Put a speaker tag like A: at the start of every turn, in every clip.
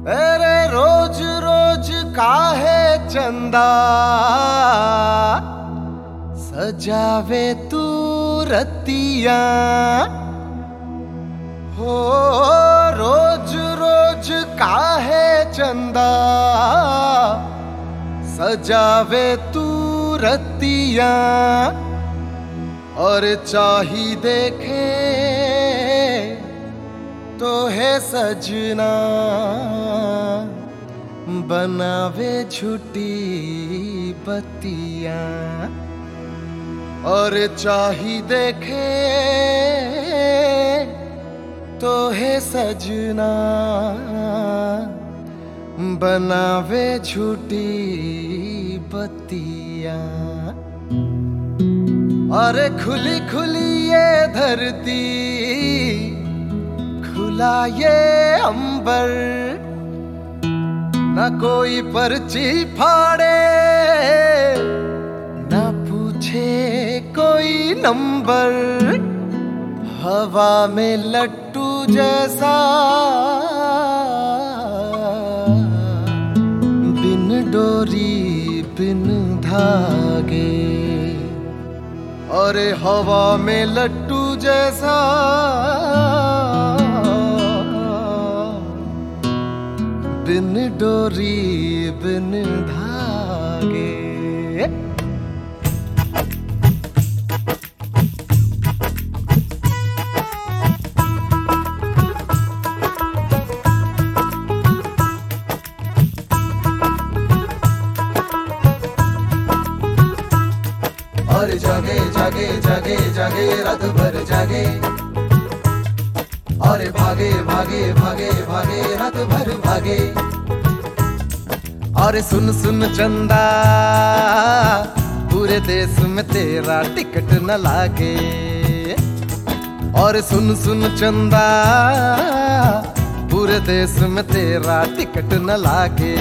A: अरे रोज रोज काहे चंदा सजावे तू रतिया हो। रोज रोज काहे चंदा सजावे तू रतिया और चाही देखे तो है सजना बनावे झूठी बतिया और चाही देखे तो है सजना बनावे झूठी बतिया। अरे खुली खुली ये धरती खुला ये अंबर न कोई पर्ची फाड़े न पूछे कोई नंबर। हवा में लट्टू जैसा बिन डोरी बिन धागे और हवा में लट्टू जैसा बिन डोरी बिन धागे। और जागे जागे जागे जागे रात भर जागे और भागे भागे भागे भागे रात भर भागे। और सुन सुन चंदा पूरे देश में तेरा टिकट न लागे। और सुन सुन चंदा पूरे देश में तेरा टिकट न लागे।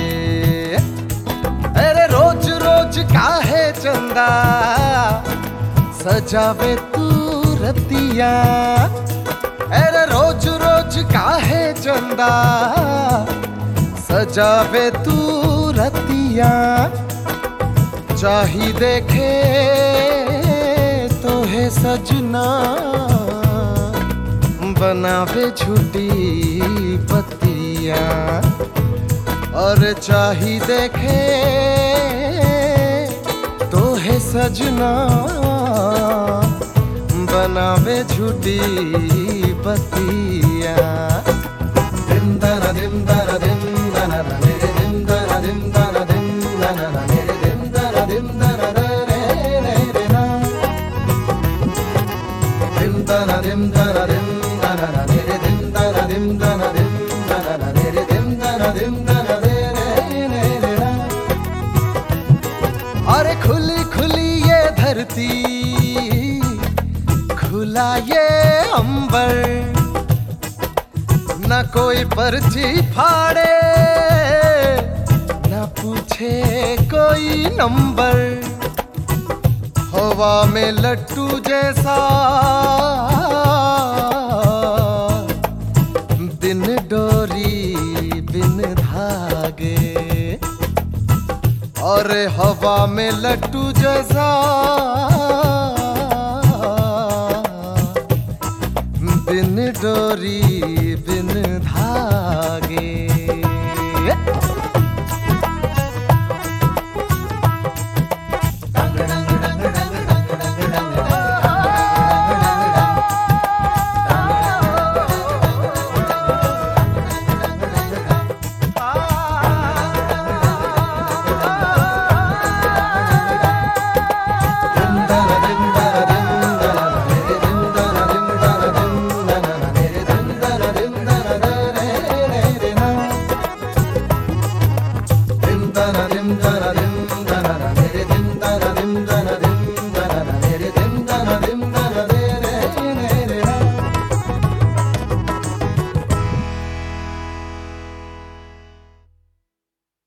A: अरे रोज रोज काहे चंदा सजावे तू रतिया। अरे रोज रोज काहे चंदा सजावे तू रतिया। चाही देखे तो है सजना बनावे झूठी बतिया। और चाही देखे तो है सजना बनावे झूठी बतिया। दिम दना दिम दना दिम दना मेरे दिम दना दिम दना दिम दना मेरे दिम दना दिम दना रे रे रे ना। दिम दना दिम दना दिम दना मेरे दिम दना दिम दना दिम दना मेरे दिम दना दिम दना रे रे रे ना। अरे खुली खुली ये धरती खुला ये अंबर न कोई पर्ची फाड़े न पूछे कोई नंबर। हवा में लट्टू जैसा बिन डोरी बिन धागे। और हवा में लट्टू जैसा बिन डोरी बिन धागे।